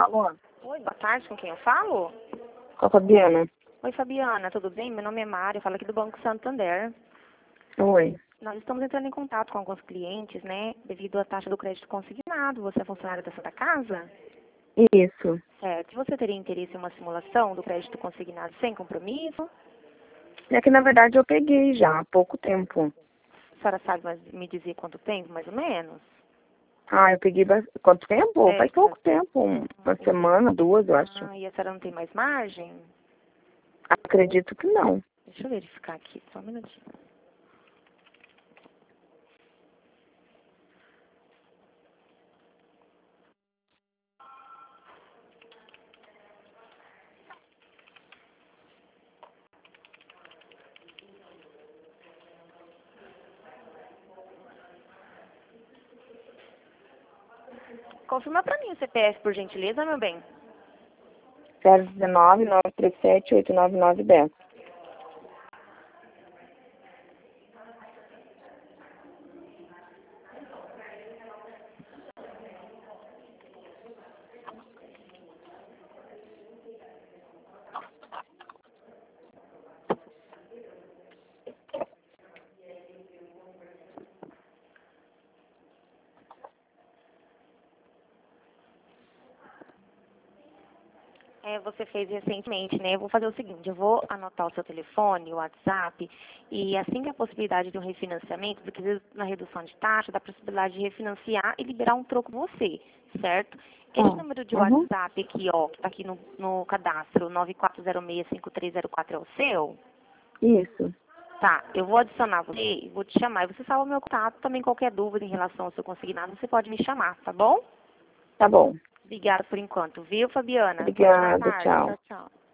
Alô? Oi, boa tarde, com quem eu falo? Com a Fabiana. Oi, Fabiana, tudo bem? Meu nome é Mário, eu falo aqui do Banco Santander. Oi. Nós estamos entrando em contato com alguns clientes, né, devido à taxa do crédito consignado. Você é funcionário da Santa Casa? Isso. Certo. E você teria interesse em uma simulação do crédito consignado sem compromisso? É que na verdade eu peguei já há pouco tempo. A senhora sabe me dizer quanto tempo, mais ou menos? Ah, eu peguei quanto tempo? É, Faz pouco tempo. Uma semana, duas, eu acho. e a senhora não tem mais margem? Acredito que não. Deixa eu verificar aqui, só um minutinho. Confirma pra mim o CPF, por gentileza, meu bem. 019-937-89910. Você fez recentemente, né? Eu vou fazer o seguinte, eu vou anotar o seu telefone, o WhatsApp, e assim que a possibilidade de um refinanciamento, porque às vezes na redução de taxa, dá a possibilidade de refinanciar e liberar um troco você, certo? Esse número de Uhum. WhatsApp aqui, ó, que tá aqui no cadastro, 9406-5304 é o seu? Isso. Tá, eu vou adicionar você e vou te chamar. E você salva o meu contato, também qualquer dúvida em relação ao seu consignado, você pode me chamar, tá bom? Tá bom. Obrigada por enquanto, viu, Fabiana? Boa Obrigada. tarde. Tchau. Tchau, tchau.